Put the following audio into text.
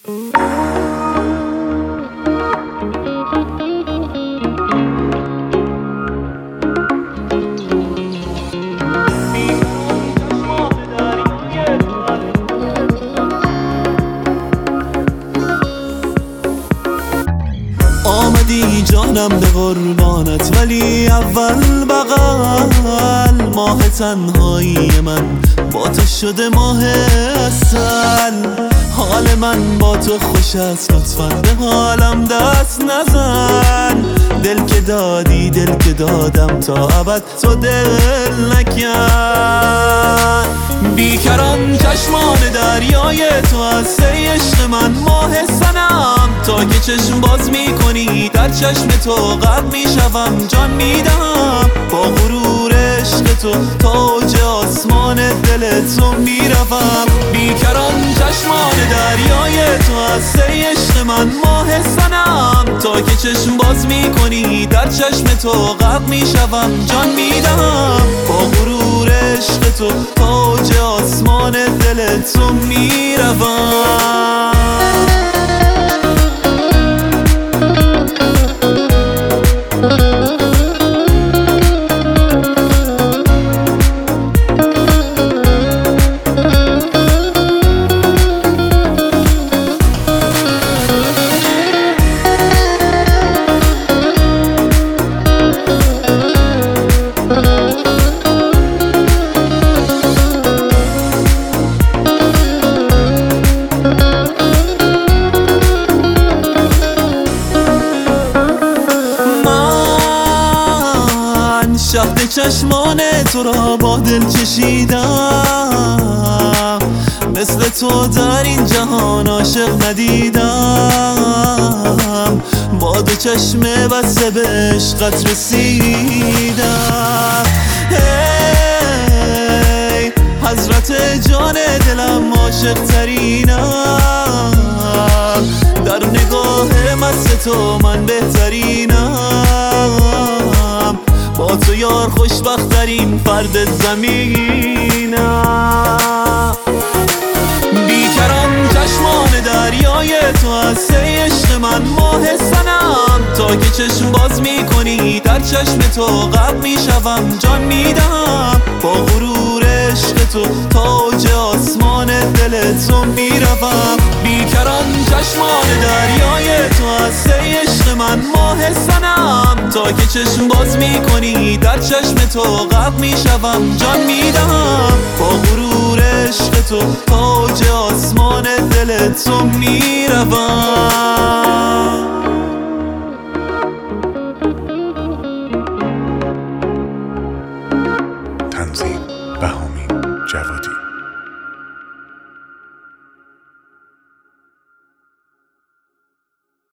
آمدی جانم به قربانت، ولی اول بغل ماه تنهایی من با تو شده ماه اصل. حال من با تو خوش است، لطفاً به حالم دست نزن. دل که دادی دل که دادم، تا ابد تو دل نکن. بیکران چشمان دریای تو هست ای عشق من، ماه سنم. تا که چشم باز میکنی در چشم تو غرق میشوم، جان میدم با غرور عشق تو تا اوج آسمان دل تو میروم. بیکران چشمان دریای تو هست ای عشق من، ماه سنم. تا که چشم باز میکنی در چشم تو غرق میشوم، جان میدم با غرور عشق تو تا اوج آسمان دل تو میروم. شهد چشمان تو را با دل چشیدم، مثل تو در این جهان عاشق ندیدم. با دو چشم بسته به عشقت رسیدم. هی حضرت جان دلم، عاشق ترینم. در نگاه مست تو من بهترینم. با تو یار خوشبخت ترین فرد زمینم. بیکران چشمان دریای تو هست ای عشق من، ماه سنم. تا که چشم باز میکنی در چشم تو غرق میشوم، جان میدم با غرور عشق تو تا اوج آسمان دل تو میروم. بیکران چشمان دریای تو هست ای عشق من، ماه سنم. تا که چشم باز میکنی در چشم تو غرق میشوم، جان میدم با غرور عشق تو تا اوج آسمان دل تو میروم.